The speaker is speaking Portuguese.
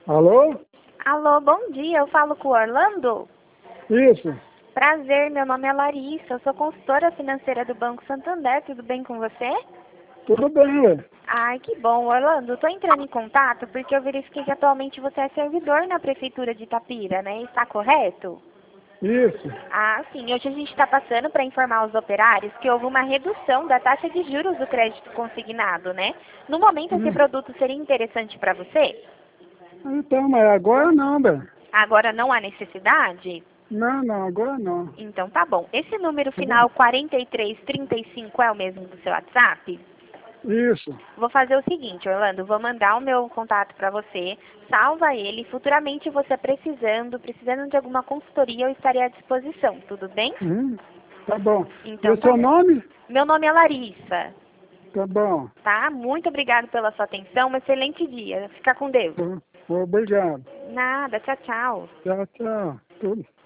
Alô? Alô, bom dia. Eu falo com o Orlando? Isso. Prazer, meu nome é Larissa. Eu sou consultora financeira do Banco Santander. Tudo bem com você? Tudo bem, ué. Ai, que bom, Orlando. Estou entrando em contato porque eu verifiquei que atualmente você é servidor na Prefeitura de Itapira, né? Está correto? Isso. Ah, sim. Hoje a gente está passando para informar os operários que houve uma redução da taxa de juros do crédito consignado, né? No momento, esse Hum. produto seria interessante para você? Então, mas agora não, velho. Agora não há necessidade? Não, agora não. Então tá bom. Esse número Agora- final 4335 é o mesmo do seu WhatsApp? Isso. Vou fazer o seguinte, Orlando, vou mandar o meu contato para você, salva ele, futuramente você precisando de alguma consultoria, eu estarei à disposição, tudo bem? Hum. Tá bom. E Então o tá seu bom. nome? Meu nome é Larissa, Tá bom. tá? Muito obrigado pela sua atenção, um excelente dia, fica com Deus. Obrigado. Nada, tchau, tchau. Tchau, tchau. Tudo.